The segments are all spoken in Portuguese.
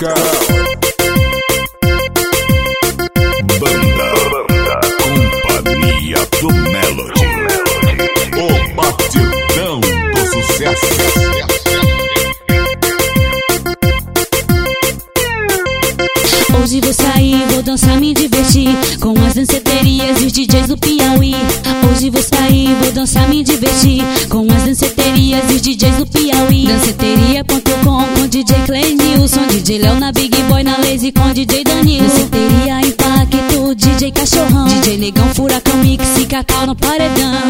Musical. Banda Companhia do Melody. O batidão do sucesso. Hoje vou sair, vou dançar, me divertir com as danceterias e os DJs do Piauí. Hoje vou sair, vou dançar, me divertir com as danceterias e os DJs do Piauí. Danceteria.com com DJ Clenilson, DJ Léo na Big Boy, na Lazy com DJ Danilo. Danceteria Impacto, DJ Cachorrão, DJ Negão, Furacão, Mix e Cacau no paredão.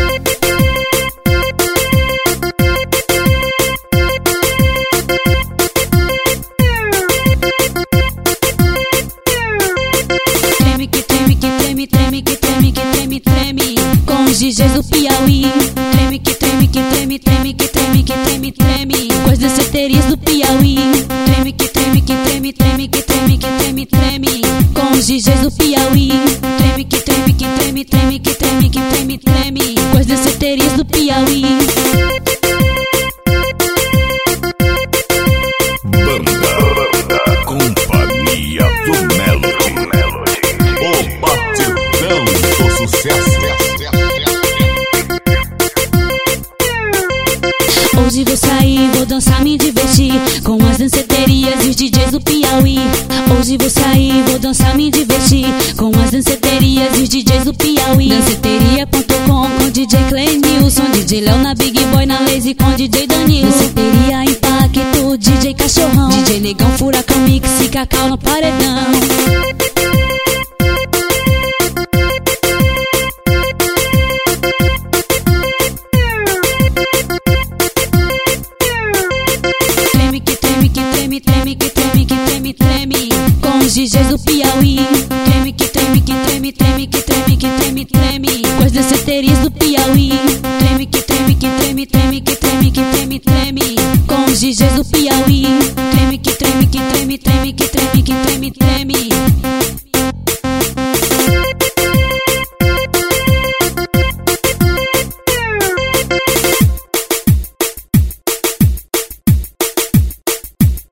Treme com os DJs do Piauí. Treme que treme, que treme, treme, que treme, que treme, treme com as danceterias do Piauí. Treme que treme, que treme, treme, que treme, que treme, treme com os DJs do Piauí. Treme que treme, que treme, treme, que treme, que treme, treme com as danceterias do Piauí. Banda Companhia do Melody. O batidão do sucesso. Hoje vou sair, vou dançar, me divertir com as danceterias e os DJs do Piauí. Hoje vou sair, vou dançar, me divertir com as danceterias e os DJs do Piauí. Danceteria.com com DJ Clenilson, DJ Léo na Big Boy, na Lazy com DJ Danilo. Danceteria Impacto, DJ Cachorrão, DJ Negão, Furacão, Mix e Cacau no paredão. Treme com os DJs do Piauí. Treme que treme, que treme, treme, que treme, que treme, treme com as danceterias do Piauí. Treme que treme, que treme, treme, que treme, que treme, treme com os DJs do Piauí. Treme que